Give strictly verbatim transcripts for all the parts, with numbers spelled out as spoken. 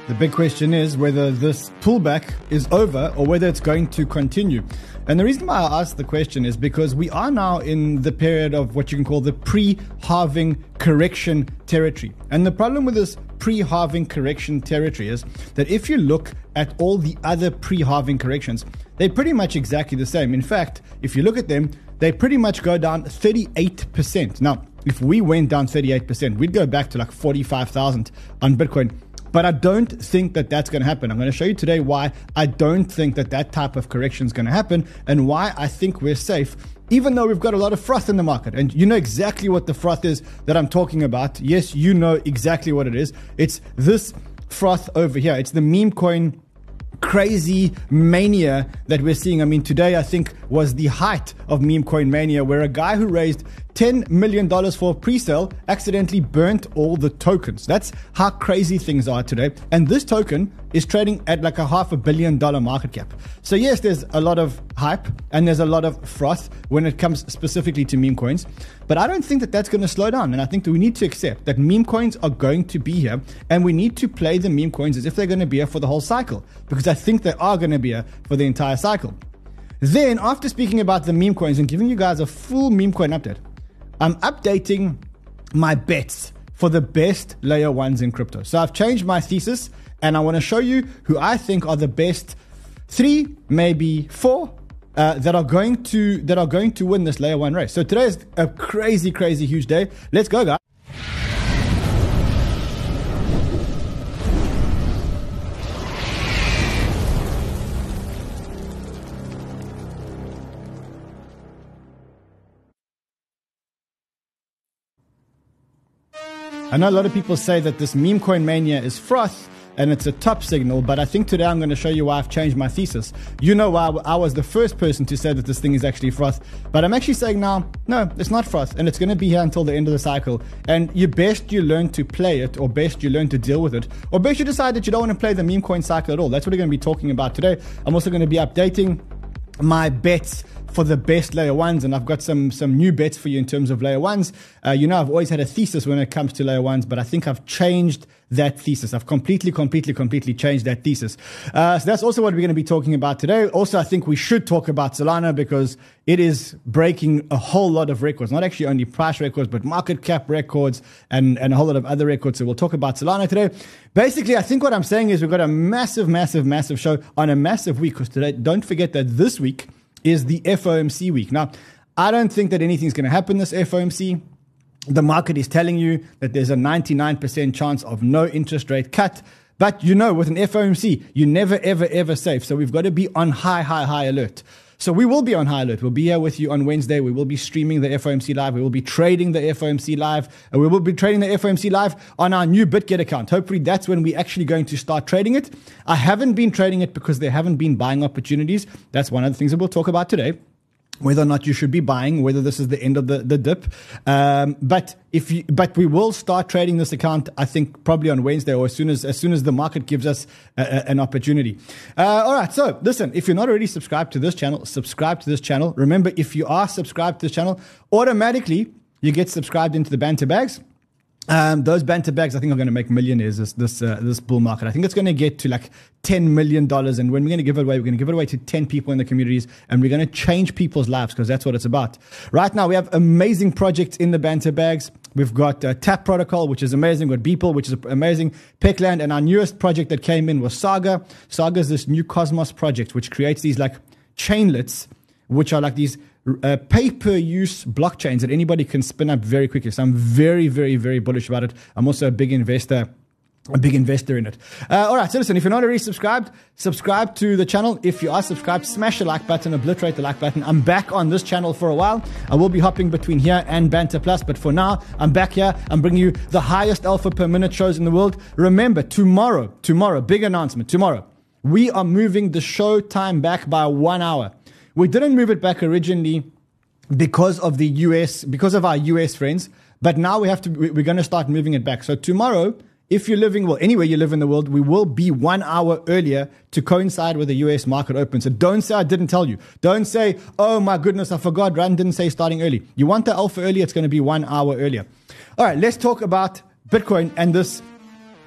The big question is whether this pullback is over or whether it's going to continue. And the reason why I ask the question is because we are now in the period of what you can call the pre-halving correction territory. And the problem with this pre-halving correction territory is that if you look at all the other pre-halving corrections, they're pretty much exactly the same. In fact, if you look at them, they pretty much go down thirty-eight percent. Now, if we went down thirty-eight percent, we'd go back to like forty-five thousand on Bitcoin. But I don't think that that's going to happen. I'm going to show you today why I don't think that that type of correction is going to happen and why I think we're safe, even though we've got a lot of froth in the market. And you know exactly what the froth is that I'm talking about. Yes, you know exactly what it is. It's this froth over here. It's the meme coin crazy mania that we're seeing. I mean, today I think was the height of meme coin mania, where a guy who raised ten million dollars for a pre-sale accidentally burnt all the tokens. That's how crazy things are today. And this token is trading at like a half a billion dollar market cap. So yes, there's a lot of hype and there's a lot of froth when it comes specifically to meme coins. But I don't think that that's going to slow down. And I think that we need to accept that meme coins are going to be here, and we need to play the meme coins as if they're going to be here for the whole cycle, because I think they are going to be here for the entire cycle. Then, after speaking about the meme coins and giving you guys a full meme coin update, I'm updating my bets for the best layer ones in crypto. So I've changed my thesis, and I want to show you who I think are the best three, maybe four, uh, that are going to that are going to win this layer one race. So today is a crazy, crazy huge day. Let's go, guys. I know a lot of people say that this meme coin mania is froth and it's a top signal, but I think today I'm going to show you why I've changed my thesis. You know why I was the first person to say that this thing is actually froth, but I'm actually saying now, no, it's not froth, and it's going to be here until the end of the cycle. And you best you learn to play it, or best you learn to deal with it, or best you decide that you don't want to play the meme coin cycle at all. That's what we're going to be talking about today. I'm also going to be updating my bets for the best layer ones, and I've got some some new bets for you in terms of layer ones. Uh, you know, I've always had a thesis when it comes to layer ones, but I think I've changed that thesis. I've completely, completely, completely changed that thesis. Uh, so that's also what we're going to be talking about today. Also, I think we should talk about Solana because it is breaking a whole lot of records, not actually only price records, but market cap records and, and a whole lot of other records. So we'll talk about Solana today. Basically, I think what I'm saying is we've got a massive, massive, massive show on a massive week, because today, don't forget that this week is the F O M C week. Now, I don't think that anything's going to happen this F O M C. The market is telling you that there's a ninety-nine percent chance of no interest rate cut. But you know, with an F O M C, you're never, ever, ever safe. So we've got to be on high, high, high alert. So we will be on high alert. We'll be here with you on Wednesday. We will be streaming the F O M C live. We will be trading the F O M C live. And we will be trading the F O M C live on our new BitGet account. Hopefully that's when we're actually going to start trading it. I haven't been trading it because there haven't been buying opportunities. That's one of the things that we'll talk about today, whether or not you should be buying, whether this is the end of the, the dip. Um, but if you, but we will start trading this account, I think probably on Wednesday, or as soon as, as soon as the market gives us a, a, an opportunity. Uh, all right. So listen, if you're not already subscribed to this channel, subscribe to this channel. Remember, if you are subscribed to this channel, automatically you get subscribed into the Banter Bags. Um, those Banter Bags, I think, are going to make millionaires this this uh, this bull market. I think it's going to get to like ten million dollars. And when we're going to give it away, we're going to give it away to ten people in the communities. And we're going to change people's lives, because that's what it's about. Right now, we have amazing projects in the Banter Bags. We've got uh, Tap Protocol, which is amazing. We've got Beeple, which is amazing. Peckland. And our newest project that came in was Saga. Saga is this new Cosmos project, which creates these like chainlets, which are like these Uh, pay-per-use blockchains that anybody can spin up very quickly. So I'm very, very, very bullish about it. I'm also a big investor, a big investor in it. Uh, all right. So listen, if you're not already subscribed, subscribe to the channel. If you are subscribed, smash the like button, obliterate the like button. I'm back on this channel for a while. I will be hopping between here and Banter Plus, but for now, I'm back here. I'm bringing you the highest alpha per minute shows in the world. Remember, tomorrow, tomorrow, big announcement, tomorrow, we are moving the show time back by one hour. We didn't move it back originally because of the U S, because of our U S friends, but now we have to, we're going to start moving it back. So tomorrow, if you're living, well, anywhere you live in the world, we will be one hour earlier to coincide with the U S market open. So don't say I didn't tell you. Don't say, oh my goodness, I forgot. Rand didn't say starting early. You want the alpha early, it's going to be one hour earlier. All right, let's talk about Bitcoin and this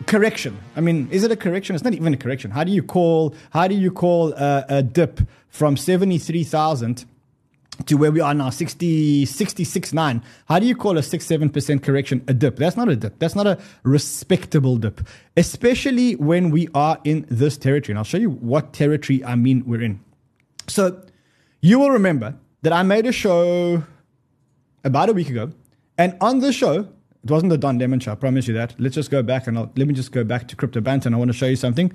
correction. I mean, is it a correction? It's not even a correction. How do you call, how do you call a, a dip from seventy-three thousand to where we are now, sixty, sixty-six point nine? How do you call a six, seven percent correction a dip? That's not a dip. That's not a respectable dip, especially when we are in this territory. And I'll show you what territory I mean we're in. So you will remember that I made a show about a week ago, and on the show, it wasn't the Don Lemon show, I promise you that. Let's just go back and I'll, let me just go back to Crypto Banter, and I want to show you something.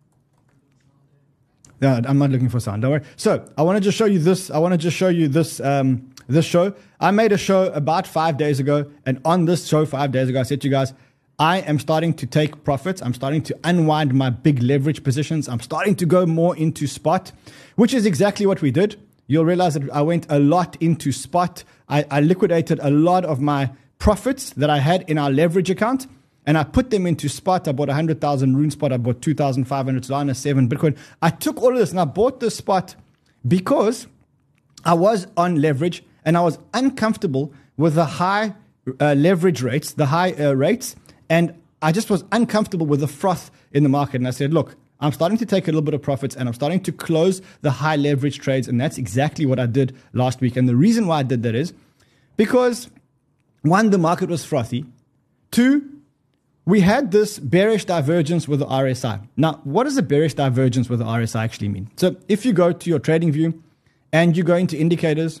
No, I'm not looking for sound, don't worry. So I want to just show you this. I want to just show you this, um, this show. I made a show about five days ago, and on this show five days ago, I said to you guys, I am starting to take profits. I'm starting to unwind my big leverage positions. I'm starting to go more into spot, which is exactly what we did. You'll realize that I went a lot into spot. I, I liquidated a lot of my profits that I had in our leverage account, and I put them into spot. I bought one hundred thousand Rune spot. I bought two thousand five hundred Solana, seven Bitcoin. I took all of this and I bought this spot because I was on leverage and I was uncomfortable with the high uh, leverage rates, the high uh, rates, and I just was uncomfortable with the froth in the market. And I said, look, I'm starting to take a little bit of profits and I'm starting to close the high leverage trades. And that's exactly what I did last week. And the reason why I did that is because, one, the market was frothy. Two, we had this bearish divergence with the R S I. Now, what does a bearish divergence with the R S I actually mean? So if you go to your trading view and you go into indicators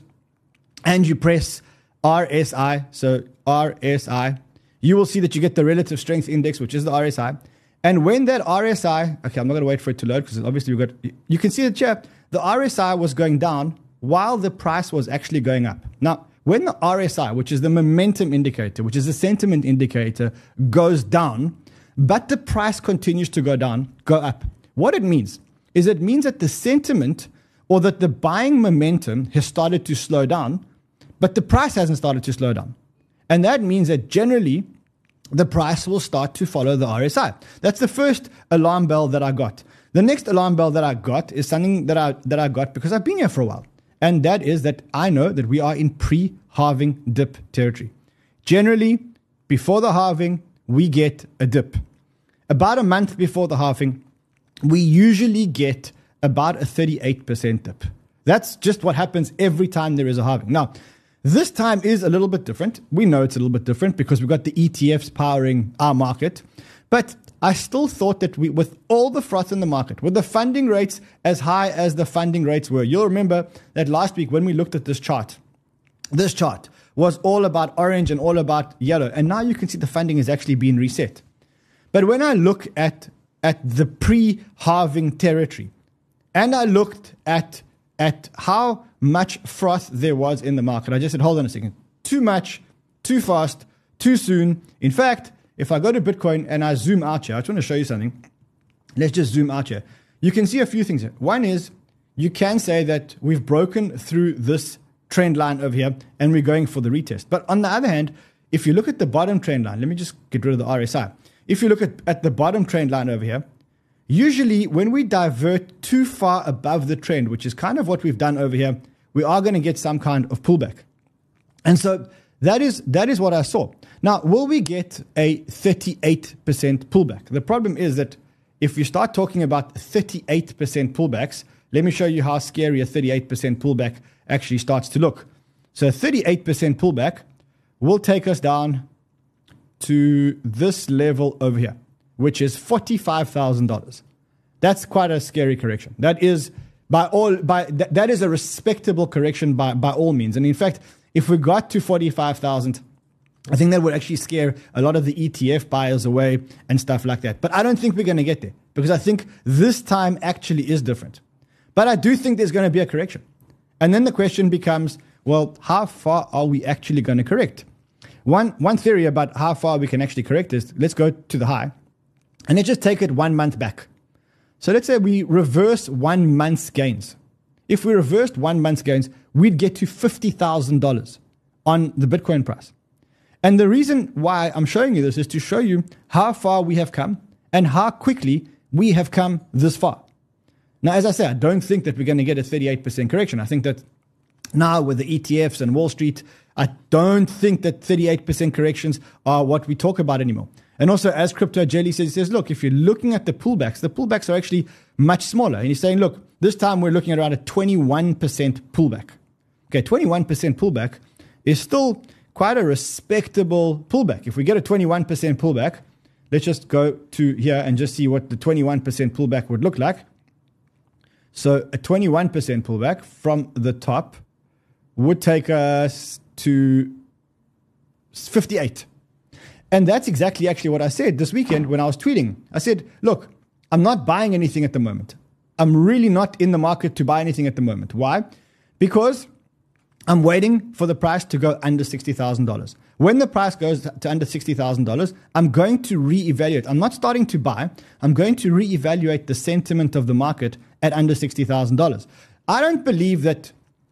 and you press R S I, so R S I, you will see that you get the relative strength index, which is the R S I. And when that R S I, okay, I'm not going to wait for it to load because obviously we've got, you can see that here, the R S I was going down while the price was actually going up. Now, when the R S I, which is the momentum indicator, which is the sentiment indicator, goes down, but the price continues to go down, go up, what it means is it means that the sentiment or that the buying momentum has started to slow down, but the price hasn't started to slow down. And that means that generally the price will start to follow the R S I. That's the first alarm bell that I got. The next alarm bell that I got is something that I that I got because I've been here for a while. And that is that I know that we are in pre-halving dip territory. Generally, before the halving, we get a dip. About a month before the halving, we usually get about a thirty-eight percent dip. That's just what happens every time there is a halving. Now, this time is a little bit different. We know it's a little bit different because we've got the E T Fs powering our market. But I still thought that we, with all the froth in the market, with the funding rates as high as the funding rates were, you'll remember that last week when we looked at this chart, this chart was all about orange and all about yellow. And now you can see the funding is actually being reset. But when I look at, at the pre-halving territory, and I looked at, at how much froth there was in the market, I just said, hold on a second, too much, too fast, too soon. In fact, if I go to Bitcoin and I zoom out here, I just want to show you something. Let's just zoom out here. You can see a few things here. One is you can say that we've broken through this trend line over here and we're going for the retest. But on the other hand, if you look at the bottom trend line, let me just get rid of the R S I. If you look at, at the bottom trend line over here, usually when we divert too far above the trend, which is kind of what we've done over here, we are going to get some kind of pullback. And so that is that is what I saw. Now, will we get a thirty-eight percent pullback? The problem is that if you start talking about thirty-eight percent pullbacks, let me show you how scary a thirty-eight percent pullback actually starts to look. So a thirty-eight percent pullback will take us down to this level over here, which is forty-five thousand dollars. That's quite a scary correction. That is by all by th- that is a respectable correction by, by all means. And in fact, if we got to forty-five thousand, I think that would actually scare a lot of the E T F buyers away and stuff like that. But I don't think we're going to get there because I think this time actually is different. But I do think there's going to be a correction. And then the question becomes, well, how far are we actually going to correct? One, one theory about how far we can actually correct is, let's go to the high and let's just take it one month back. So let's say we reverse one month's gains. If we reversed one month's gains, we'd get to fifty thousand dollars on the Bitcoin price. And the reason why I'm showing you this is to show you how far we have come and how quickly we have come this far. Now, as I said, I don't think that we're going to get a thirty-eight percent correction. I think that now with the E T Fs and Wall Street, I don't think that thirty-eight percent corrections are what we talk about anymore. And also, as Crypto Jelly says, he says, look, if you're looking at the pullbacks, the pullbacks are actually much smaller. And he's saying, look, this time we're looking at around a twenty-one percent pullback. Okay, twenty-one percent pullback is still quite a respectable pullback. If we get a twenty-one percent pullback, let's just go to here and just see what the twenty-one percent pullback would look like. So a twenty-one percent pullback from the top would take us to fifty-eight. And that's exactly actually what I said this weekend when I was tweeting. I said, look, I'm not buying anything at the moment. I'm really not in the market to buy anything at the moment. Why? Because I'm waiting for the price to go under sixty thousand dollars. When the price goes to under sixty thousand dollars, I'm going to reevaluate. I'm not starting to buy. I'm going to reevaluate the sentiment of the market at under sixty thousand dollars. I don't believe that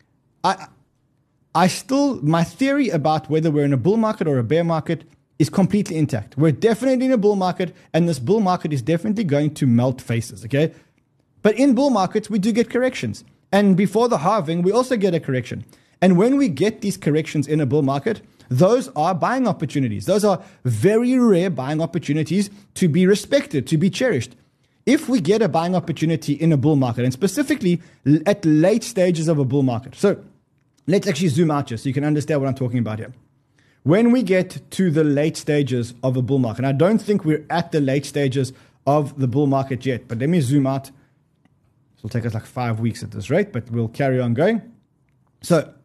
I I still, my theory about whether we're in a bull market or a bear market is completely intact. We're definitely in a bull market, and this bull market is definitely going to melt faces, okay? But in bull markets, we do get corrections. And before the halving, we also get a correction. And when we get these corrections in a bull market, those are buying opportunities. Those are very rare buying opportunities to be respected, to be cherished. If we get a buying opportunity in a bull market, and specifically at late stages of a bull market. So let's actually zoom out here so you can understand what I'm talking about here. When we get to the late stages of a bull market, and I don't think we're at the late stages of the bull market yet, but let me zoom out. It'll take us like five weeks at this rate, but we'll carry on going. So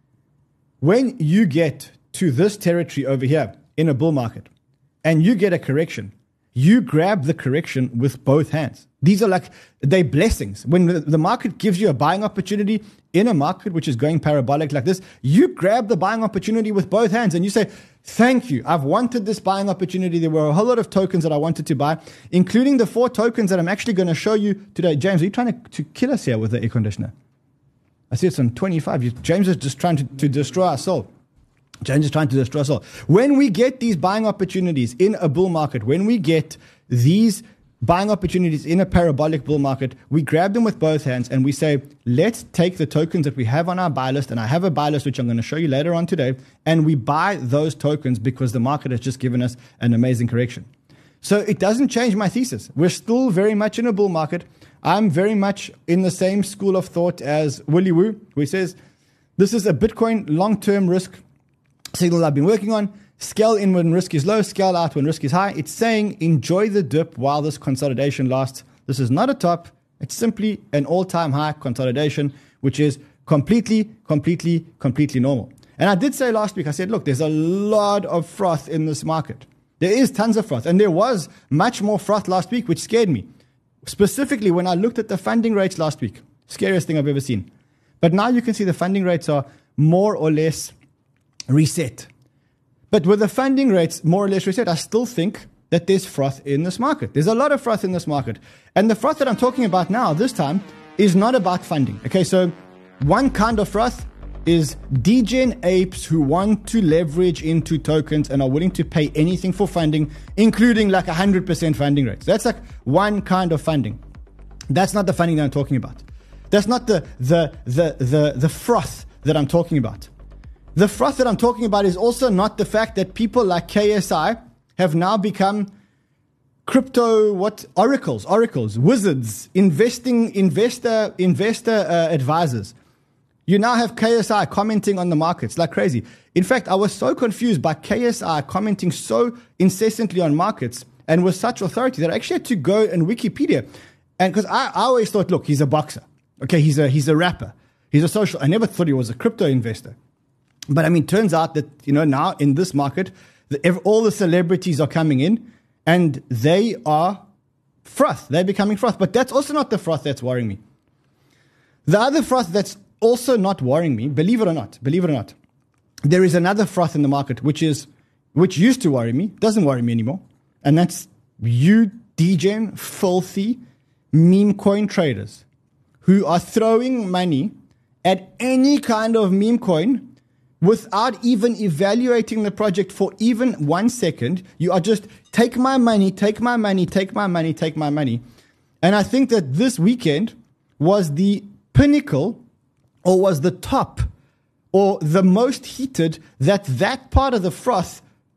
when you get to this territory over here in a bull market and you get a correction, you grab the correction with both hands. These are like, they're blessings. When the, the market gives you a buying opportunity in a market which is going parabolic like this, you grab the buying opportunity with both hands and you say, thank you. I've wanted this buying opportunity. There were a whole lot of tokens that I wanted to buy, including the four tokens that I'm actually going to show you today. James, are you trying to, to kill us here with the air conditioner? I see it's on twenty-five. You, James is just trying to, to destroy our soul. James is trying to destroy us all. When we get these buying opportunities in a bull market, when we get these buying opportunities in a parabolic bull market, we grab them with both hands and we say, let's take the tokens that we have on our buy list, and I have a buy list which I'm going to show you later on today, and we buy those tokens because the market has just given us an amazing correction. So it doesn't change my thesis. We're still very much in a bull market. I'm very much in the same school of thought as Willy Woo, who says, this is a Bitcoin long-term risk signal I've been working on. Scale in when risk is low, scale out when risk is high. It's saying enjoy the dip while this consolidation lasts. This is not a top. It's simply an all-time high consolidation, which is completely, completely, completely normal. And I did say last week, I said, look, there's a lot of froth in this market. There is tons of froth. And there was much more froth last week, which scared me. Specifically, when I looked at the funding rates last week, scariest thing I've ever seen. But now you can see the funding rates are more or less reset. But with the funding rates more or less reset, I still think that there's froth in this market. There's a lot of froth in this market. And the froth that I'm talking about now, this time, is not about funding. Okay, so one kind of froth is degen apes who want to leverage into tokens and are willing to pay anything for funding, including like one hundred percent funding rates. That's like one kind of funding. That's not the funding that I'm talking about. That's not the the the the, the froth that I'm talking about. The froth that I'm talking about is also not the fact that people like K S I have now become crypto, what, oracles, oracles, wizards, investing, investor, investor uh, advisors. You now have K S I commenting on the markets like crazy. In fact, I was so confused by K S I commenting so incessantly on markets and with such authority that I actually had to go and Wikipedia. And because I, I always thought, look, he's a boxer. Okay, he's a he's a rapper. He's a social. I never thought he was a crypto investor. But I mean, turns out that, you know, now in this market, the, all the celebrities are coming in and they are froth. They're becoming froth. But that's also not the froth that's worrying me. The other froth that's also not worrying me, believe it or not, believe it or not, there is another froth in the market, which is, which used to worry me, doesn't worry me anymore. And that's you degen, filthy meme coin traders who are throwing money at any kind of meme coin without even evaluating the project for even one second. You are just, take my money, take my money, take my money, take my money. And I think that this weekend was the pinnacle, or was the top, or the most heated that that part of the froth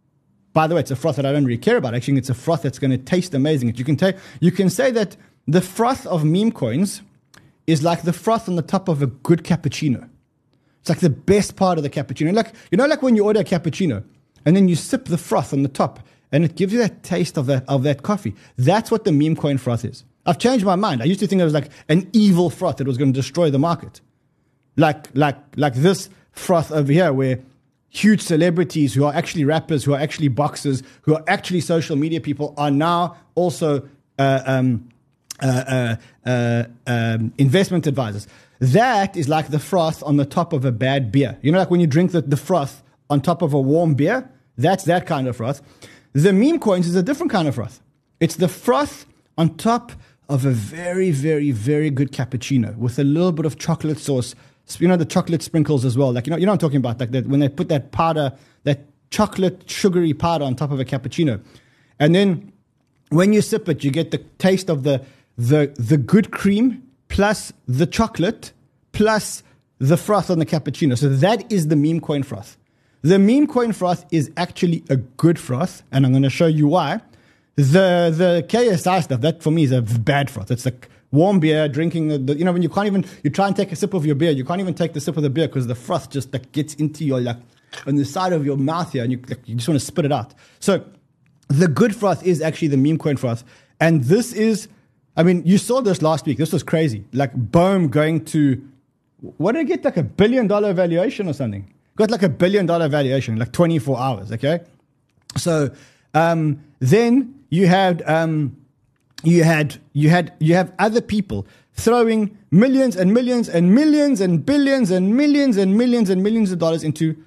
by the way, it's a froth that I don't really care about. Actually, it's a froth that's going to taste amazing. You can, ta- you can say that the froth of meme coins is like the froth on the top of a good cappuccino. It's like the best part of the cappuccino. Like, you know, like when you order a cappuccino and then you sip the froth on the top and it gives you that taste of that, of that coffee. That's what the meme coin froth is. I've changed my mind. I used to think it was like an evil froth that was going to destroy the market. Like, like, like this froth over here where huge celebrities who are actually rappers, who are actually boxers, who are actually social media people are now also uh, um, uh, uh, uh, um, investment advisors. That is like the froth on the top of a bad beer. You know, like when you drink the, the froth on top of a warm beer? That's that kind of froth. The meme coins is a different kind of froth. It's the froth on top of a very, very, very good cappuccino with a little bit of chocolate sauce. You know, the chocolate sprinkles as well. Like, you know, you know what I'm talking about? Like that when they put that powder, that chocolate sugary powder on top of a cappuccino. And then when you sip it, you get the taste of the the the good cream plus the chocolate plus the froth on the cappuccino. So that is the meme coin froth. The meme coin froth is actually a good froth, and I'm going to show you why. The the K S I stuff, that for me is a bad froth. It's like warm beer, drinking the, the, you know, when you can't even, you try and take a sip of your beer, you can't even take the sip of the beer because the froth just like gets into your, like, on the side of your mouth here, and you, like, you just want to spit it out. So the good froth is actually the meme coin froth. And this is, I mean, you saw this last week. This was crazy. Like, Bohm going to, what did it get, like a billion dollar valuation or something? Got like a billion dollar valuation, like twenty-four hours, okay? So um, then you had, um, you had, you had, you have other people throwing millions and millions and millions and billions and millions and millions and millions of dollars into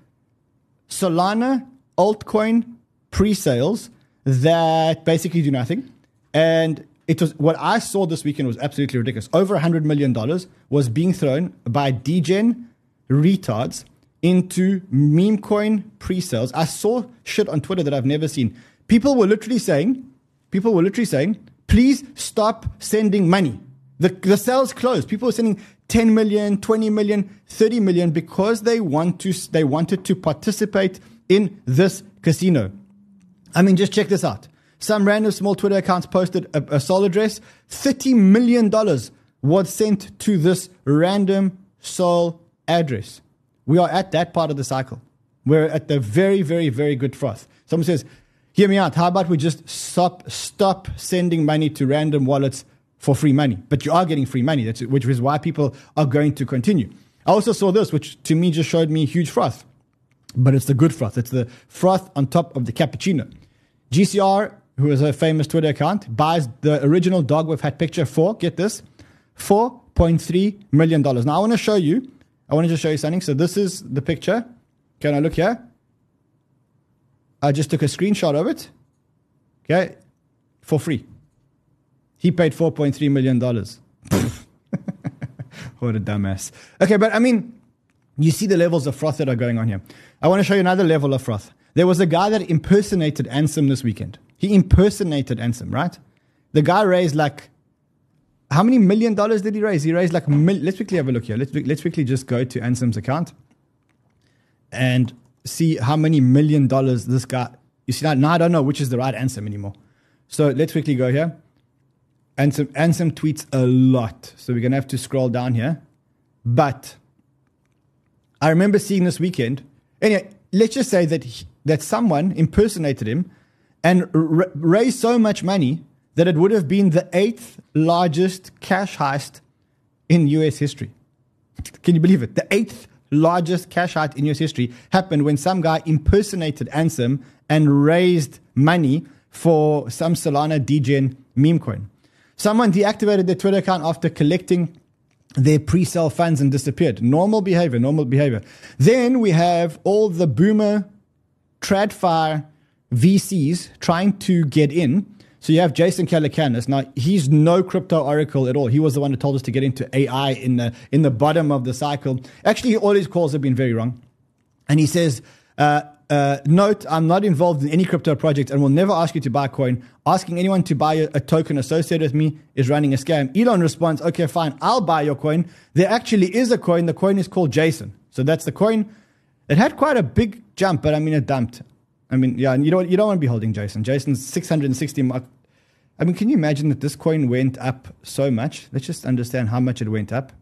Solana altcoin pre-sales that basically do nothing. And it was, what I saw this weekend was absolutely ridiculous. Over one hundred million dollars was being thrown by degen retards into meme coin pre-sales. I saw shit on Twitter that I've never seen. People were literally saying, people were literally saying, please stop sending money. The, the sales closed. People were sending ten million, twenty million, thirty million because they want to, they wanted to participate in this casino. I mean, just check this out. Some random small Twitter accounts posted a, a Sol address. thirty million dollars was sent to this random Sol address. We are at that part of the cycle. We're at the very, very, very good froth. Someone says, hear me out. How about we just stop stop sending money to random wallets for free money? But you are getting free money, that's, which is why people are going to continue. I also saw this, which to me just showed me huge froth. But it's the good froth. It's the froth on top of the cappuccino. G C R, who is a famous Twitter account, buys the original dog with hat picture for, get this, four point three million dollars. Now I want to show you, I want to just show you something. So this is the picture. Can I look here? I just took a screenshot of it. Okay. For free. He paid four point three million dollars. What a dumbass. Okay, but I mean, you see the levels of froth that are going on here. I want to show you another level of froth. There was a guy that impersonated Ansem this weekend. He impersonated Ansem, right? The guy raised like, how many million dollars did he raise? He raised like, mil- let's quickly have a look here. Let's, let's quickly just go to Ansem's account and see how many million dollars this guy, you see, now, now I don't know which is the right Ansem anymore. So let's quickly go here. Ansem, Ansem tweets a lot. So we're going to have to scroll down here. But I remember seeing this weekend. Anyway, let's just say that he, that someone impersonated him and r- raised so much money that it would have been the eighth largest cash heist in U S history. Can you believe it? The eighth largest cash heist in U S history happened when some guy impersonated Ansem and raised money for some Solana degen meme coin. Someone deactivated their Twitter account after collecting their pre-sale funds and disappeared. Normal behavior, normal behavior. Then we have all the boomer TradFi V Cs trying to get in. So you have Jason Calacanis. Now, he's no crypto oracle at all. He was the one who told us to get into A I in the in the bottom of the cycle. Actually, all his calls have been very wrong. And he says, uh, uh, note, I'm not involved in any crypto project and will never ask you to buy a coin. Asking anyone to buy a, a token associated with me is running a scam. Elon responds, okay, fine, I'll buy your coin. There actually is a coin. The coin is called Jason. So that's the coin. It had quite a big jump, but I mean, it dumped. I mean, yeah, and you don't, you don't want to be holding Jason. Jason's six hundred sixty mark. I mean, can you imagine that this coin went up so much? Let's just understand how much it went up.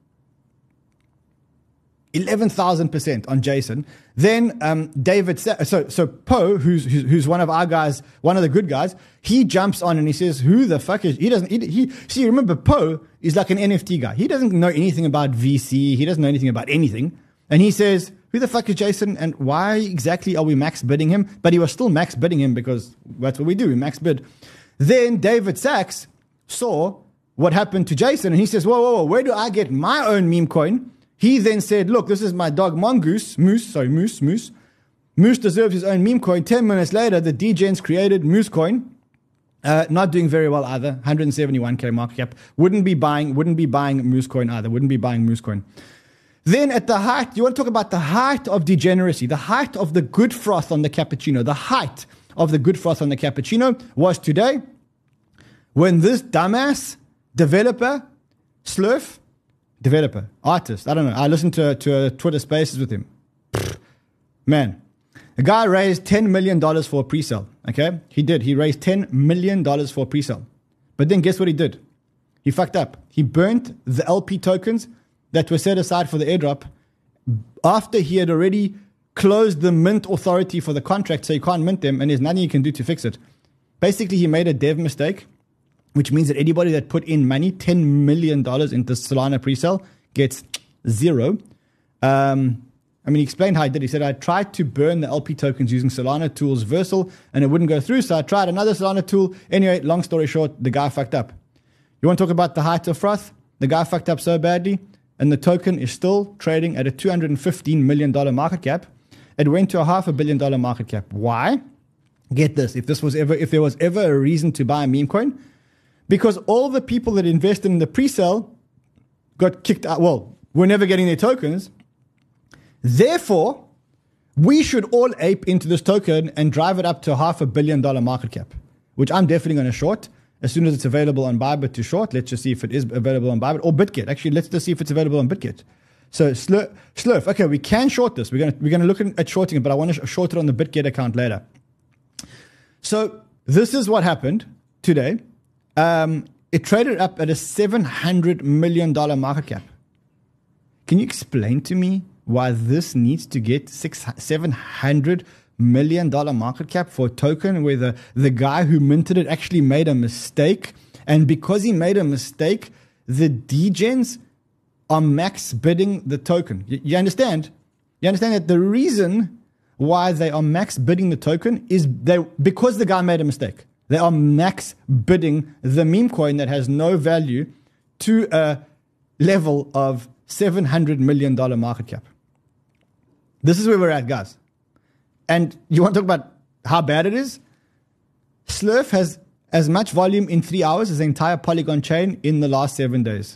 eleven thousand percent on Jason. Then um, David, Sa- so so Poe, who's, who's who's one of our guys, one of the good guys, he jumps on and he says, "Who the fuck is?" He doesn't. He, he see. Remember, Poe is like an N F T guy. He doesn't know anything about V C. He doesn't know anything about anything. And he says, "Who the fuck is Jason? And why exactly are we max bidding him?" But he was still max bidding him because that's what we do. We max bid. Then David Sachs saw what happened to Jason, and he says, "Whoa, whoa, whoa! Where do I get my own meme coin?" He then said, "Look, this is my dog Mongoose, Moose, sorry, Moose, Moose. Moose deserves his own meme coin." Ten minutes later, the D-Gens created Moose coin. Uh, not doing very well either. one hundred seventy-one K market cap. Wouldn't be buying, wouldn't be buying Moose coin either. Wouldn't be buying Moose coin. Then at the height, you want to talk about the height of degeneracy, the height of the good froth on the cappuccino, the height of the good froth on the cappuccino was today when this dumbass developer, Slurf, developer, artist, I don't know. I listened to, to a Twitter Spaces with him. Man, the guy raised ten million dollars for a pre-sale, okay? He did. He raised ten million dollars for a pre-sale. But then guess what he did? He fucked up. He burnt the L P tokens that were set aside for the airdrop after he had already closed the mint authority for the contract, so you can't mint them, and there's nothing you can do to fix it. Basically, he made a dev mistake, which means that anybody that put in money, ten million dollars into Solana pre-sale, gets zero. Um, I mean, he explained how he did. He said, "I tried to burn the L P tokens using Solana tools Versal, and it wouldn't go through, so I tried another Solana tool. Anyway, long story short, the guy fucked up." You want to talk about the height of froth? The guy fucked up so badly, and the token is still trading at a two hundred fifteen million dollars market cap. It went to a half a billion dollar market cap. Why? Get this. If this was ever, if there was ever a reason to buy a meme coin, because all the people that invested in the pre-sale got kicked out. Well, we're never getting their tokens. Therefore, we should all ape into this token and drive it up to a half a billion dollar market cap, which I'm definitely going to short as soon as it's available on Bybit to short. Let's just see if it is available on Bybit or BitGet. Actually, let's just see if it's available on BitGet. So Slurf, Slurf okay, we can short this. We're going to we're going to look at shorting it, but I want to short it on the BitGet account later. So this is what happened today. Um, it traded up at a seven hundred million dollars market cap. Can you explain to me why this needs to get six, seven hundred million dollars market cap for a token where the, the guy who minted it actually made a mistake? And because he made a mistake, the D-Gens are max bidding the token. You, you understand? You understand that the reason why they are max bidding the token is they because the guy made a mistake. They are max bidding the meme coin that has no value to a level of seven hundred million dollars market cap. This is where we're at, guys. And you want to talk about how bad it is? Slurf has as much volume in three hours as the entire Polygon chain in the last seven days.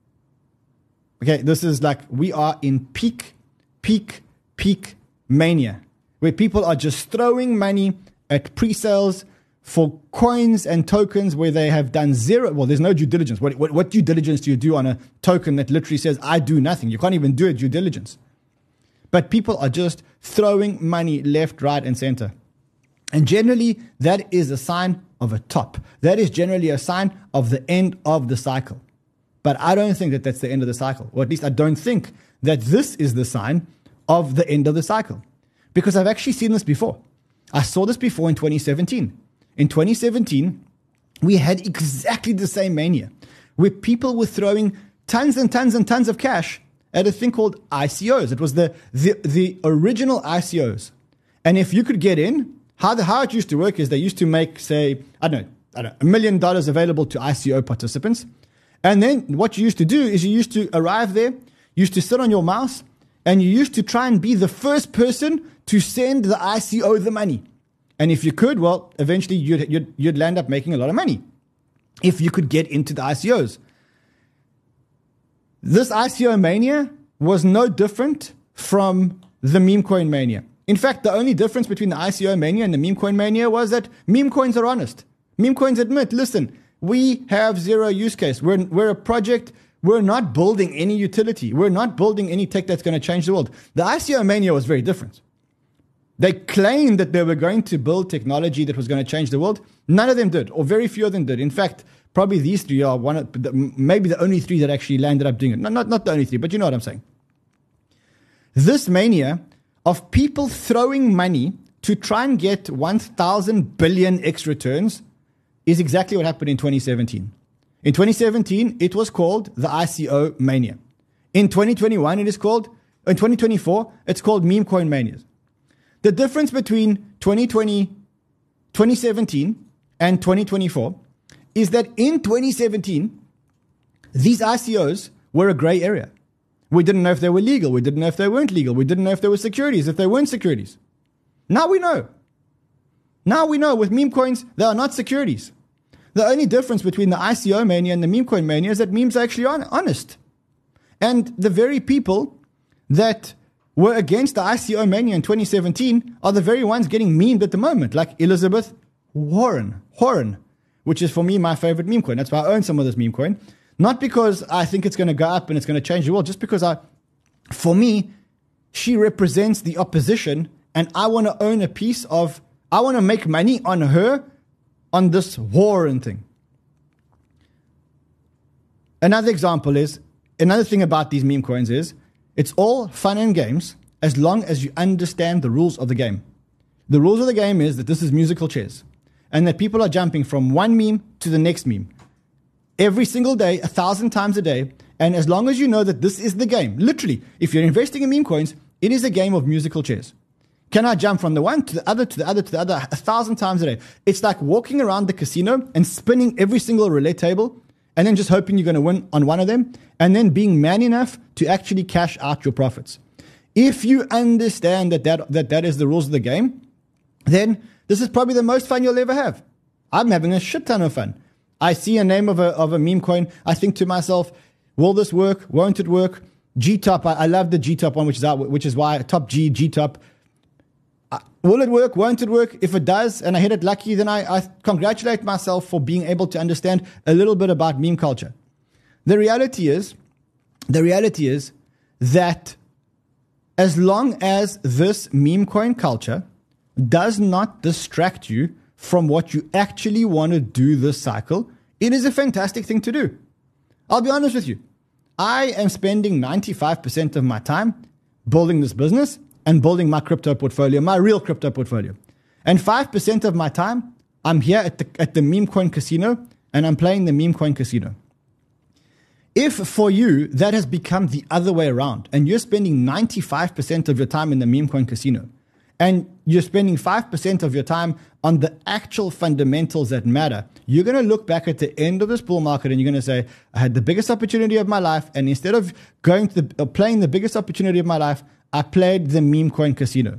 Okay, this is like we are in peak, peak, peak mania, where people are just throwing money at pre-sales for coins and tokens where they have done zero. Well, there's no due diligence. What, what, what due diligence do you do on a token that literally says, I do nothing? You can't even do a due diligence. But people are just throwing money left, right, and center. And generally, that is a sign of a top. That is generally a sign of the end of the cycle. But I don't think that that's the end of the cycle. Or at least I don't think that this is the sign of the end of the cycle. Because I've actually seen this before. I saw this before in twenty seventeen. In twenty seventeen, we had exactly the same mania where people were throwing tons and tons and tons of cash at a thing called I C Os. It was the, the, the original I C Os. And if you could get in, how, the, how it used to work is they used to make, say, I don't know, I don't know, a million dollars available to I C O participants. And then what you used to do is you used to arrive there, you used to sit on your mouse, and you used to try and be the first person to send the I C O the money. And if you could, well, eventually you'd, you'd, you'd land up making a lot of money if you could get into the I C Os. This I C O mania was no different from the meme coin mania. In fact, the only difference between the I C O mania and the meme coin mania was that meme coins are honest. Meme coins admit, listen, we have zero use case. We're, we're a project. We're not building any utility. We're not building any tech that's going to change the world. The I C O mania was very different. They claimed that they were going to build technology that was going to change the world. None of them did, or very few of them did. In fact, probably these three are one, of, maybe the only three that actually landed up doing it. No, not, not the only three, but you know what I'm saying. This mania of people throwing money to try and get one thousand billion X returns is exactly what happened in twenty seventeen. In twenty seventeen, it was called the I C O mania. In twenty twenty-one, it is called, in twenty twenty-four, it's called meme coin manias. The difference between twenty twenty, twenty seventeen and twenty twenty-four is that in twenty seventeen, these I C Os were a gray area. We didn't know if they were legal. We didn't know if they weren't legal. We didn't know if they were securities, if they weren't securities. Now we know. Now we know with meme coins, they are not securities. The only difference between the I C O mania and the meme coin mania is that memes are actually honest. And the very people that were against the I C O mania in twenty seventeen are the very ones getting memed at the moment, like Elizabeth Warren, Warren, which is for me my favorite meme coin. That's why I own some of this meme coin. Not because I think it's going to go up and it's going to change the world, just because I, for me, she represents the opposition and I want to own a piece of, I want to make money on her on this Warren thing. Another example is, another thing about these meme coins is, it's all fun and games as long as you understand the rules of the game. The rules of the game is that this is musical chairs and that people are jumping from one meme to the next meme every single day, a thousand times a day. And as long as you know that this is the game, literally, if you're investing in meme coins, it is a game of musical chairs. Can I jump from the one to the other, to the other, to the other, a thousand times a day? It's like walking around the casino and spinning every single roulette table and then just hoping you're going to win on one of them and then being man enough to actually cash out your profits. If you understand that that, that, that is the rules of the game, then this is probably the most fun you'll ever have. I'm having a shit ton of fun. I see a name of a, of a meme coin. I think to myself, will this work? Won't it work? G-Top, I, I love the G-Top one, which is out, which is why Top G, G-Top. Uh, will it work? Won't it work? If it does, and I hit it lucky, then I, I congratulate myself for being able to understand a little bit about meme culture. The reality is, the reality is that as long as this meme coin culture does not distract you from what you actually want to do this cycle, it is a fantastic thing to do. I'll be honest with you. I am spending ninety-five percent of my time building this business and building my crypto portfolio, my real crypto portfolio. And five percent of my time, I'm here at the, at the meme coin casino and I'm playing the meme coin casino. If for you, that has become the other way around and you're spending ninety-five percent of your time in the meme coin casino and you're spending five percent of your time on the actual fundamentals that matter, you're going to look back at the end of this bull market and you're going to say, I had the biggest opportunity of my life. And instead of going to the, uh, playing the biggest opportunity of my life, I played the meme coin casino.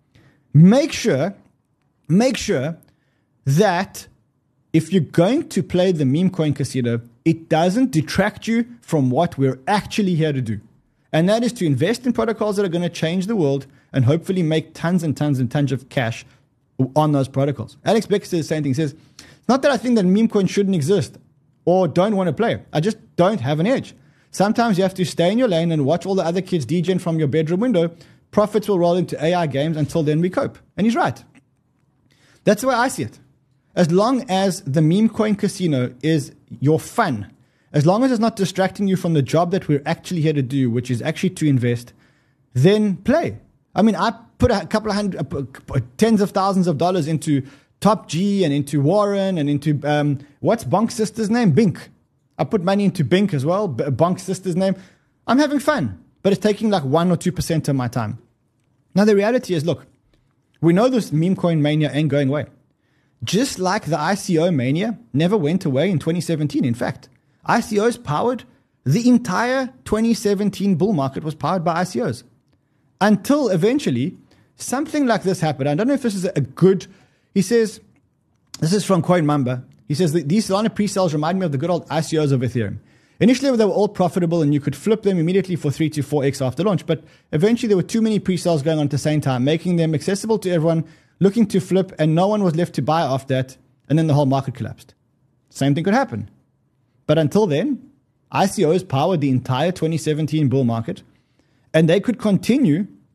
Make sure, make sure that if you're going to play the meme coin casino, it doesn't detract you from what we're actually here to do. And that is to invest in protocols that are going to change the world and hopefully make tons and tons and tons of cash on those protocols. Alex Beck says the same thing. He says, it's not that I think that meme coin shouldn't exist or don't want to play. I just don't have an edge. Sometimes you have to stay in your lane and watch all the other kids degen from your bedroom window. Profits will roll into A I games. Until then, we cope. And he's right. That's the way I see it. As long as the meme coin casino is your fun, as long as it's not distracting you from the job that we're actually here to do, which is actually to invest, then play. I mean, I put a couple of hundred, uh, tens of thousands of dollars into Top G and into Warren and into, um, what's Bonk's sister's name? Bink. I put money into Bink as well, Bonk's sister's name. I'm having fun, but it's taking like one or two percent of my time. Now, the reality is, look, we know this meme coin mania ain't going away. Just like the I C O mania never went away in twenty seventeen. In fact, I C Os powered the entire twenty seventeen bull market was powered by I C Os. Until eventually, something like this happened. I don't know if this is a good, he says, this is from CoinMamba. He says, these Solana pre-sales remind me of the good old I C Os of Ethereum. Initially, they were all profitable and you could flip them immediately for three to four x after launch. But eventually, there were too many pre-sales going on at the same time, making them accessible to everyone looking to flip, and no one was left to buy off that. And then the whole market collapsed. Same thing could happen. But until then, I C Os powered the entire twenty seventeen bull market. And they could continue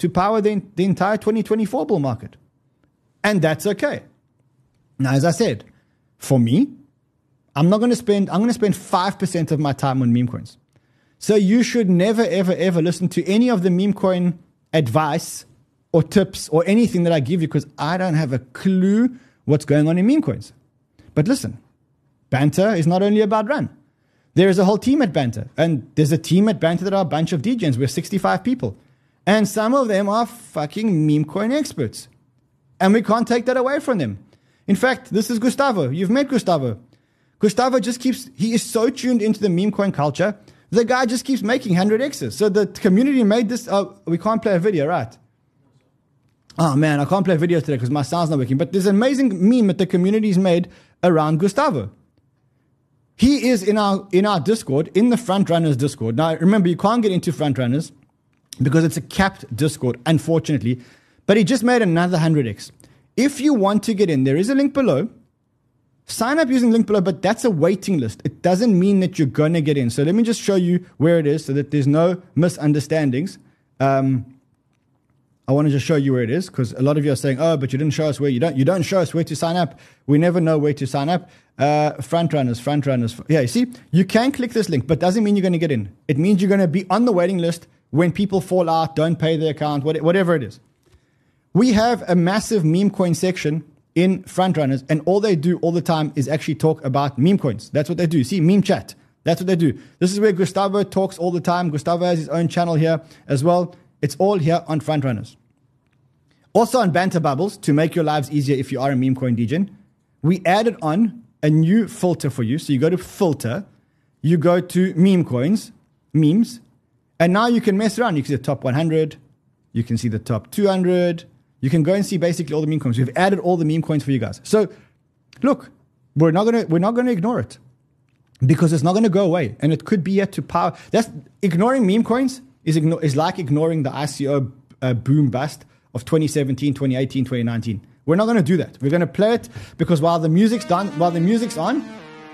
to power the, the entire twenty twenty-four bull market. And that's okay. Now, as I said, for me, I'm not going to spend, I'm going to spend five percent of my time on meme coins. So you should never, ever, ever listen to any of the meme coin advice or tips or anything that I give you, because I don't have a clue what's going on in meme coins. But listen, Banter is not only about Run. There is a whole team at Banter, and there's a team at Banter that are a bunch of D Js. We're sixty-five people, and some of them are fucking meme coin experts, and we can't take that away from them. In fact, this is Gustavo. You've met Gustavo. Gustavo just keeps, he is so tuned into the meme coin culture. The guy just keeps making one hundred X's. So the community made this, oh, we can't play a video, right? Oh man, I can't play videos today because my sound's not working. But there's an amazing meme that the community's made around Gustavo. He is in our in our Discord, in the Frontrunners Discord. Now, remember, you can't get into Frontrunners because it's a capped Discord, unfortunately. But he just made another one hundred X. If you want to get in, there is a link below. Sign up using the link below, but that's a waiting list. It doesn't mean that you're going to get in. So let me just show you where it is so that there's no misunderstandings. Um, I want to just show you where it is, because a lot of you are saying, oh, but you didn't show us where. You don't You don't show us where to sign up. We never know where to sign up. Uh, Frontrunners, Frontrunners. Yeah, you see, you can click this link, but doesn't mean you're going to get in. It means you're going to be on the waiting list when people fall out, don't pay their account, whatever it is. We have a massive meme coin section in Frontrunners, and all they do all the time is actually talk about meme coins. That's what they do. See, meme chat. That's what they do. This is where Gustavo talks all the time. Gustavo has his own channel here as well. It's all here on Frontrunners. Also on Banter Bubbles, to make your lives easier if you are a meme coin D J, we added on a new filter for you. So you go to filter, you go to meme coins, memes, and now you can mess around. You can see the top one hundred, you can see the top two hundred, you can go and see basically all the meme coins. We've added all the meme coins for you guys. So look, we're not gonna we're not gonna ignore it, because it's not gonna go away, and it could be yet to power. That's ignoring meme coins is igno- is like ignoring the I C O uh, boom bust of twenty seventeen, twenty eighteen, twenty nineteen. We're not going to do that. We're going to play it because while the music's done, while the music's on,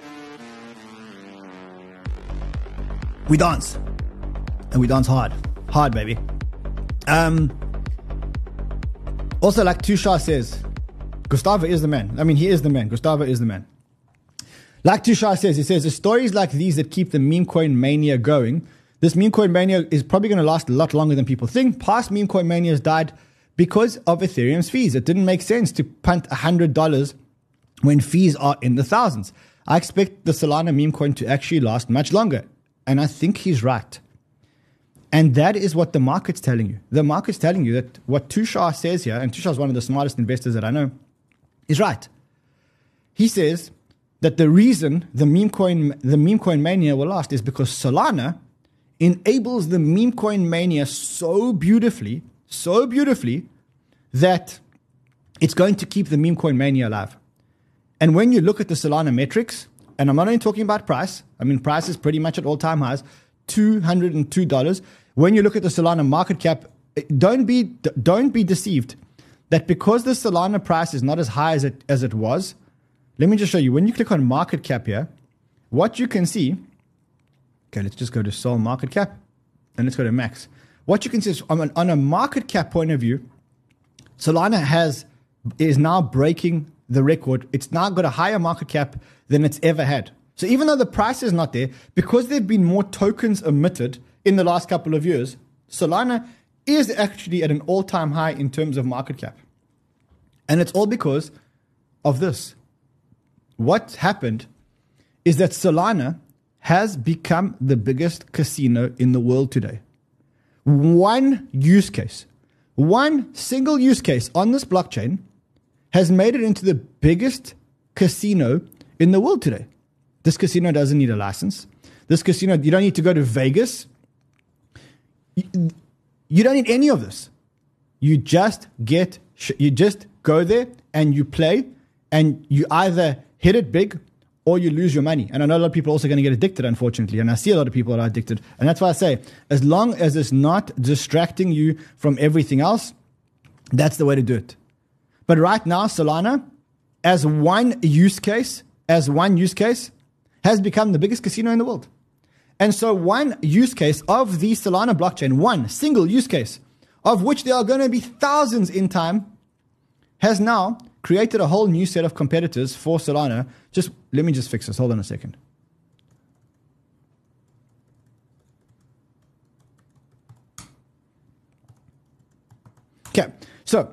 we dance, and we dance hard, hard, baby. Um. Also, like Tushar says, Gustavo is the man. I mean, he is the man. Gustavo is the man. Like Tushar says, he says, the stories like these that keep the meme coin mania going. This meme coin mania is probably going to last a lot longer than people think. Past meme coin manias died because of Ethereum's fees. It didn't make sense to punt one hundred dollars when fees are in the thousands. I expect the Solana meme coin to actually last much longer. And I think he's right. And that is what the market's telling you. The market's telling you that what Tushar says here, and Tushar is one of the smartest investors that I know, is right. He says that the reason the meme coin, the meme coin mania will last is because Solana enables the meme coin mania so beautifully, so beautifully, that it's going to keep the meme coin mania alive. And when you look at the Solana metrics, and I'm not only talking about price, I mean, price is pretty much at all-time highs, two hundred two dollars. When you look at the Solana market cap, don't be don't be deceived that because the Solana price is not as high as it as it was. Let me just show you. When you click on market cap here, what you can see. Okay, let's just go to Sol market cap, and let's go to max. What you can see is on, an, on a market cap point of view, Solana has is now breaking the record. It's now got a higher market cap than it's ever had. So even though the price is not there, because there have been more tokens emitted in the last couple of years, Solana is actually at an all-time high in terms of market cap. And it's all because of this. What happened is that Solana has become the biggest casino in the world today. One use case, one single use case on this blockchain has made it into the biggest casino in the world today. This casino doesn't need a license. This casino, you don't need to go to Vegas. You, you don't need any of this. You just get, you just go there and you play, and you either hit it big or you lose your money. And I know a lot of people are also going to get addicted, unfortunately. And I see a lot of people that are addicted. And that's why I say, as long as it's not distracting you from everything else, that's the way to do it. But right now, Solana, as one use case, as one use case, has become the biggest casino in the world. And so one use case of the Solana blockchain, one single use case of which there are going to be thousands in time, has now created a whole new set of competitors for Solana. Just let me just fix this. Hold on a second. Okay, so,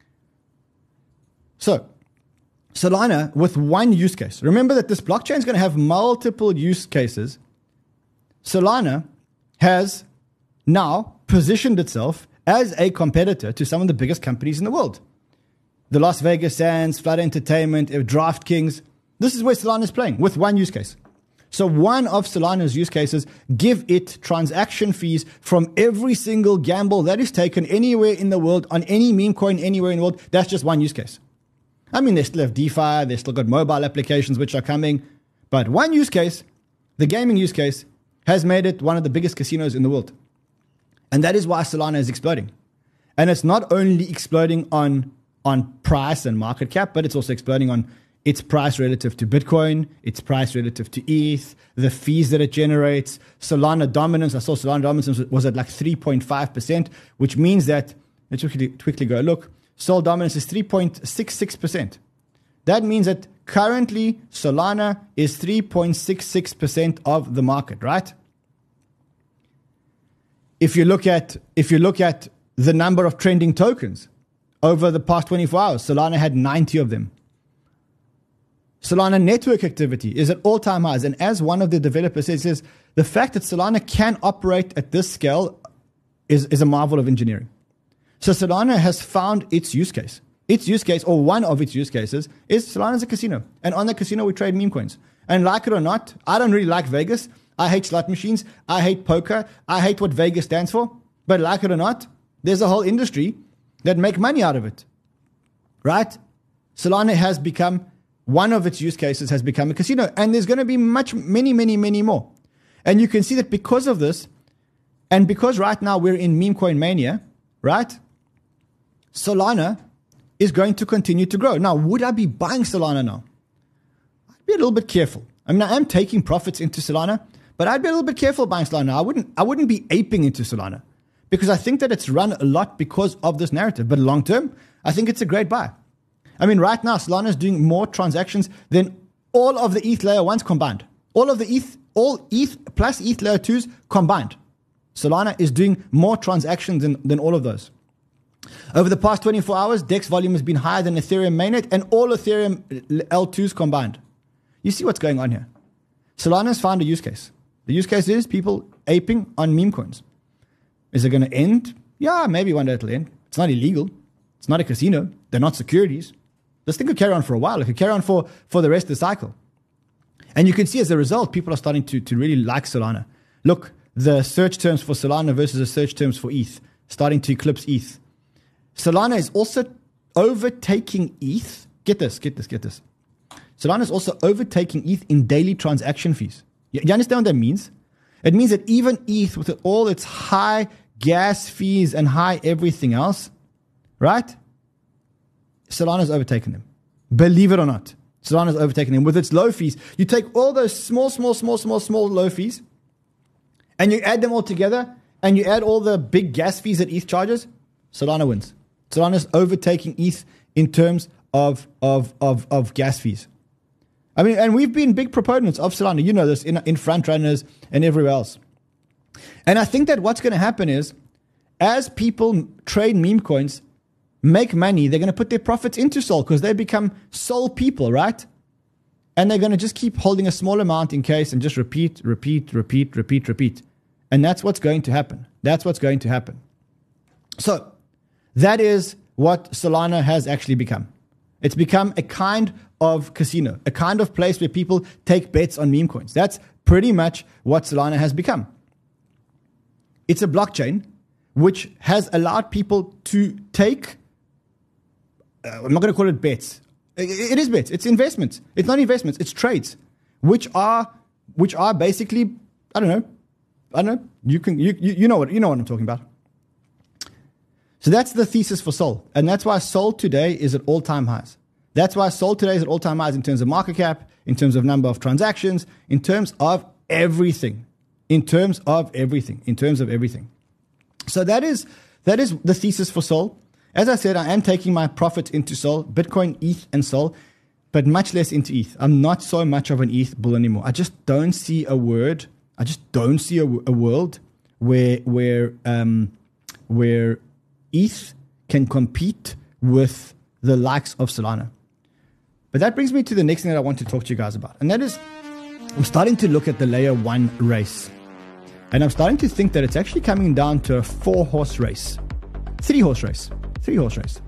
so Solana with one use case. Remember that this blockchain is going to have multiple use cases. Solana has now positioned itself as a competitor to some of the biggest companies in the world. The Las Vegas Sands, Flutter Entertainment, DraftKings. This is where Solana is playing with one use case. So one of Solana's use cases, give it transaction fees from every single gamble that is taken anywhere in the world on any meme coin anywhere in the world. That's just one use case. I mean, they still have DeFi, they still got mobile applications which are coming. But one use case, the gaming use case, has made it one of the biggest casinos in the world. And that is why Solana is exploding. And it's not only exploding on, on price and market cap, but it's also exploding on its price relative to Bitcoin, its price relative to E T H, the fees that it generates. Solana dominance, I saw Solana dominance was at like three point five percent, which means that, let's quickly, quickly go look, Sol dominance is three point six six percent. That means that currently Solana is three point six six percent of the market, right? If you look at if you look at the number of trending tokens over the past twenty-four hours, Solana had ninety of them. Solana network activity is at all-time highs, and as one of the developers says, says the fact that Solana can operate at this scale is, is a marvel of engineering. So Solana has found its use case. Its use case, or one of its use cases, is Solana's a casino. And on the casino, we trade meme coins. And like it or not, I don't really like Vegas. I hate slot machines. I hate poker. I hate what Vegas stands for. But like it or not, there's a whole industry that make money out of it. Right? Solana has become, one of its use cases has become a casino. And there's going to be much, many, many, many more. And you can see that because of this, and because right now we're in meme coin mania, right? Solana is going to continue to grow. Now, would I be buying Solana now? I'd be a little bit careful. I mean, I am taking profits into Solana, but I'd be a little bit careful buying Solana. I wouldn't, I wouldn't be aping into Solana because I think that it's run a lot because of this narrative. But long term, I think it's a great buy. I mean, right now, Solana is doing more transactions than all of the E T H layer ones combined. All of the E T H, all E T H plus E T H layer twos combined. Solana is doing more transactions than, than all of those. Over the past twenty-four hours, DEX volume has been higher than Ethereum mainnet and all Ethereum L twos combined. You see what's going on here. Solana has found a use case. The use case is people aping on meme coins. Is it going to end? Yeah, maybe one day it'll end. It's not illegal. It's not a casino. They're not securities. This thing could carry on for a while. It could carry on for, for the rest of the cycle. And you can see as a result, people are starting to, to really like Solana. Look, the search terms for Solana versus the search terms for E T H starting to eclipse E T H. Solana is also overtaking E T H. Get this, get this, get this. Solana is also overtaking E T H in daily transaction fees. You, you understand what that means? It means that even E T H, with all its high gas fees and high everything else, right? Solana is overtaking them. Believe it or not, Solana is overtaking them with its low fees. You take all those small, small, small, small, small low fees, and you add them all together, and you add all the big gas fees that E T H charges, Solana wins. Solana is overtaking E T H in terms of, of, of, of gas fees. I mean, and we've been big proponents of Solana. You know this, in, in front runners and everywhere else. And I think that what's going to happen is, as people trade meme coins, make money, they're going to put their profits into Sol because they become Sol people, right? And they're going to just keep holding a small amount in case and just repeat, repeat, repeat, repeat, repeat. And that's what's going to happen. That's what's going to happen. So that is what Solana has actually become. It's become a kind of casino, a kind of place where people take bets on meme coins. That's pretty much what Solana has become. It's a blockchain which has allowed people to take, uh, I'm not going to call it bets. It, it is bets. It's investments. It's not investments. It's trades, which are which are basically, I don't know, I don't know. You can you you, you know what you know what I'm talking about. So that's the thesis for Sol, and that's why Sol today is at all-time highs. That's why Sol today is at all-time highs in terms of market cap, in terms of number of transactions, in terms of everything, in terms of everything, in terms of everything. So that is that is the thesis for Sol. As I said, I am taking my profits into Sol, Bitcoin, E T H, and Sol, but much less into E T H. I'm not so much of an E T H bull anymore. I just don't see a word. I just don't see a, a world where where um, where E T H can compete with the likes of Solana. But that brings me to the next thing that I want to talk to you guys about, and that is I'm starting to look at the layer one race, and I'm starting to think that it's actually coming down to a four-horse race, three-horse race, three-horse race.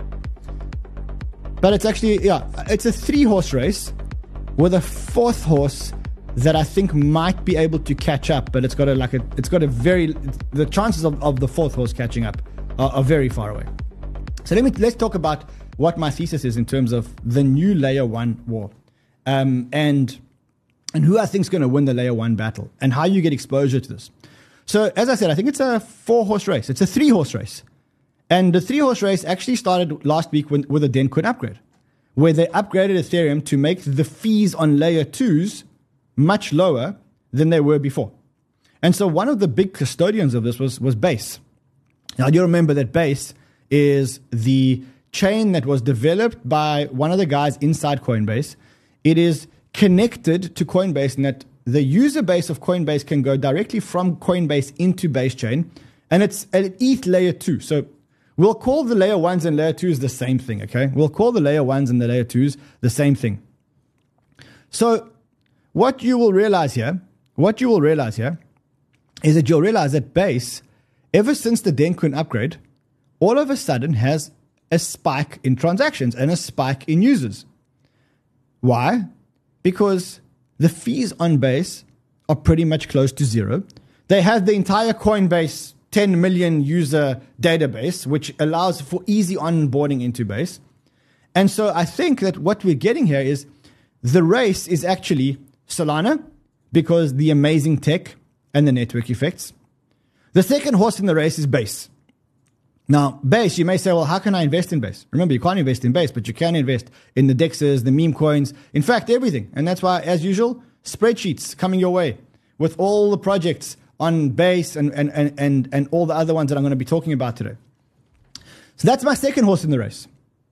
But it's actually, yeah, it's a three-horse race with a fourth horse that I think might be able to catch up, but it's got a like a, it's got a very, the chances of, of the fourth horse catching up are, are very far away. So let me let's talk about what my thesis is in terms of the new layer one war, um, and and who I think is going to win the layer one battle, and how you get exposure to this. So as I said, I think it's a four-horse race. It's a three-horse race. And the three-horse race actually started last week with, with a Dencoin upgrade, where they upgraded Ethereum to make the fees on layer twos much lower than they were before. And so one of the big custodians of this was, was Base. Now, you remember that Base is the chain that was developed by one of the guys inside Coinbase. It is connected to Coinbase in that the user base of Coinbase can go directly from Coinbase into Base chain, and it's at E T H layer two. So we'll call the layer ones and layer twos the same thing, okay? We'll call the layer ones and the layer twos the same thing. So what you will realize here, what you will realize here is that you'll realize that Base, ever since the Dencoin upgrade, all of a sudden has a spike in transactions and a spike in users. Why? Because the fees on Base are pretty much close to zero. They have the entire Coinbase ten million user database, which allows for easy onboarding into Base. And so I think that what we're getting here is the race is actually Solana, because the amazing tech and the network effects. The second horse in the race is Base. Now, Base, you may say, well, how can I invest in Base? Remember, you can't invest in Base, but you can invest in the DEXs, the meme coins, in fact, everything. And that's why, as usual, spreadsheets coming your way with all the projects on Base and, and, and, and, and all the other ones that I'm going to be talking about today. So that's my second horse in the race.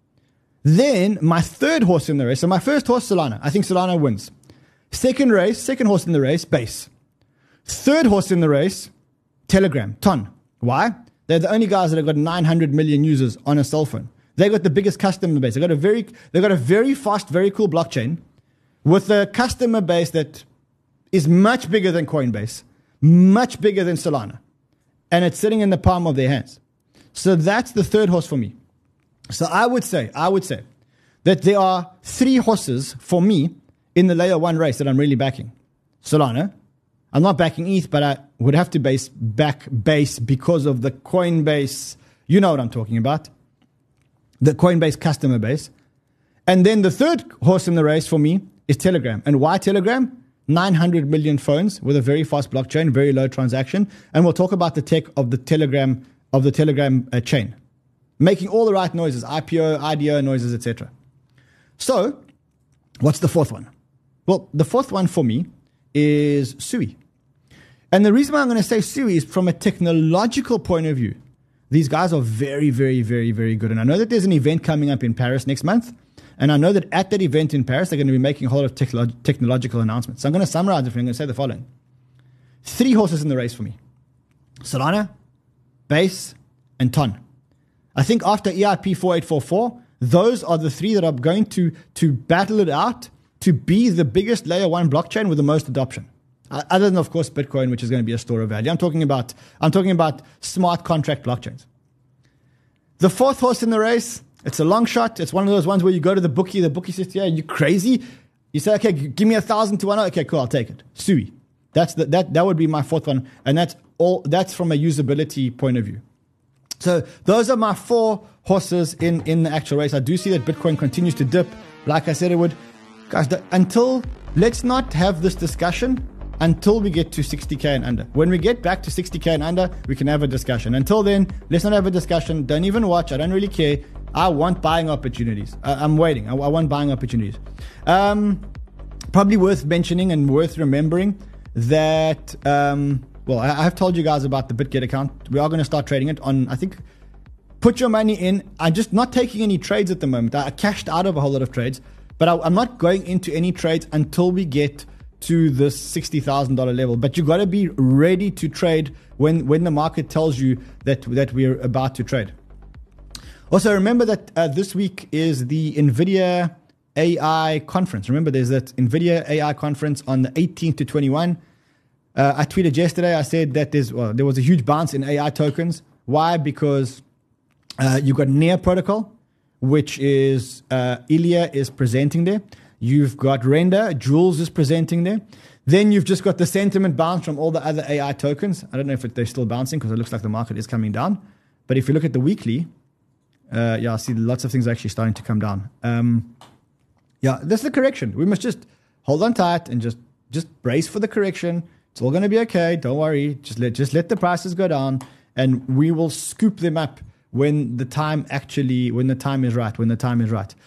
Then my third horse in the race, so my first horse, Solana. I think Solana wins. Second race, second horse in the race, Base. Third horse in the race, Telegram, Ton. Why? They're the only guys that have got nine hundred million users on a cell phone. They got the biggest customer base. They got a very, they got a very fast, very cool blockchain with a customer base that is much bigger than Coinbase, much bigger than Solana, and it's sitting in the palm of their hands. So that's the third horse for me. So I would say, I would say that there are three horses for me in the layer one race that I'm really backing. Solana. I'm not backing E T H, but I would have to base back Base because of the Coinbase. You know what I'm talking about. The Coinbase customer base. And then the third horse in the race for me is Telegram. And why Telegram? nine hundred million phones with a very fast blockchain, very low transaction. And we'll talk about the tech of the Telegram of the Telegram uh, chain, making all the right noises, I P O, I D O noises, et cetera. So, what's the fourth one? Well, the fourth one for me is Sui. And the reason why I'm going to say Sui is from a technological point of view. These guys are very, very, very, very good. And I know that there's an event coming up in Paris next month. And I know that at that event in Paris, they're going to be making a whole lot of techlo- technological announcements. So I'm going to summarize it for you. I'm going to say the following. Three horses in the race for me. Solana, Base, and Ton. I think after E I P forty-eight forty-four, those are the three that are going to, to battle it out to be the biggest layer one blockchain with the most adoption. Uh, other than, of course, Bitcoin, which is going to be a store of value. I'm talking about, I'm talking about smart contract blockchains. The fourth horse in the race, it's a long shot. It's one of those ones where you go to the bookie, the bookie says, yeah, you crazy? You say, okay, give me a thousand to one. Okay, cool, I'll take it. Sui. That's the, that, that would be my fourth one. And that's all, that's from a usability point of view. So those are my four horses in, in the actual race. I do see that Bitcoin continues to dip. Like I said, it would. Guys, the, until, let's not have this discussion until we get to sixty K and under. When we get back to sixty K and under, we can have a discussion. Until then, let's not have a discussion. Don't even watch. I don't really care. I want buying opportunities. I, I'm waiting. I, I want buying opportunities. Um, probably worth mentioning and worth remembering that, um, well, I, I have told you guys about the BitGet account. We are going to start trading it on, I think, put your money in. I'm just not taking any trades at the moment. I cashed out of a whole lot of trades, but I, I'm not going into any trades until we get to this sixty thousand dollars level. But you got to be ready to trade when, when the market tells you that, that we're about to trade. Also, remember that uh, this week is the NVIDIA A I conference. Remember, there's that NVIDIA A I conference on the eighteenth to twenty-first. Uh, I tweeted yesterday, I said that there's well, there was a huge bounce in A I tokens. Why? Because uh, you've got Near Protocol, which is uh, Ilya is presenting there. You've got Render, Jules is presenting there. Then you've just got the sentiment bounce from all the other A I tokens. I don't know if it, they're still bouncing because it looks like the market is coming down. But if you look at the weekly, uh, yeah, I see lots of things actually starting to come down. Um, yeah, this is the correction. We must just hold on tight and just, just brace for the correction. It's all going to be okay. Don't worry. Just let, just let the prices go down and we will scoop them up when the time actually, when the time is right, when the time is right.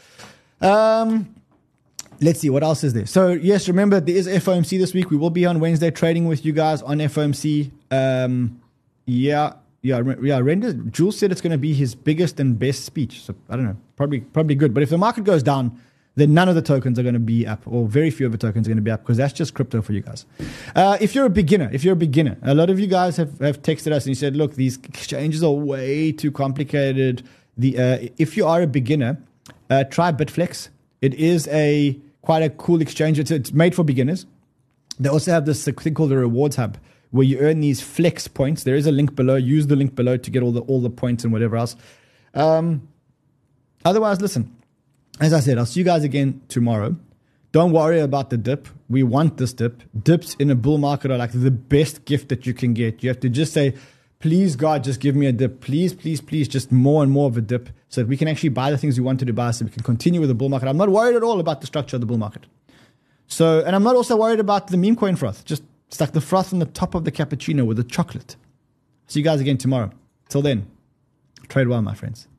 Um, let's see, what else is there? So yes, remember there is F O M C this week. We will be on Wednesday trading with you guys on F O M C. Um, yeah, yeah, yeah. Render, Jules said it's going to be his biggest and best speech. So I don't know, probably, probably good. But if the market goes down, then none of the tokens are going to be up, or very few of the tokens are going to be up, because that's just crypto for you guys. Uh, if you're a beginner, if you're a beginner, a lot of you guys have, have texted us and you said, look, these exchanges are way too complicated. The uh, if you are a beginner, uh, try Bitflex. It is a quite a cool exchange. It's, it's made for beginners. They also have this thing called the Rewards Hub, where you earn these flex points. There is a link below. Use the link below to get all the all the points and whatever else. Um, otherwise, listen. As I said, I'll see you guys again tomorrow. Don't worry about the dip. We want this dip. Dips in a bull market are like the best gift that you can get. You have to just say, please, God, just give me a dip. Please, please, please, just more and more of a dip so that we can actually buy the things we wanted to buy so we can continue with the bull market. I'm not worried at all about the structure of the bull market. So, and I'm not also worried about the meme coin froth. Just it's like the froth on the top of the cappuccino with the chocolate. See you guys again tomorrow. Till then, trade well, my friends.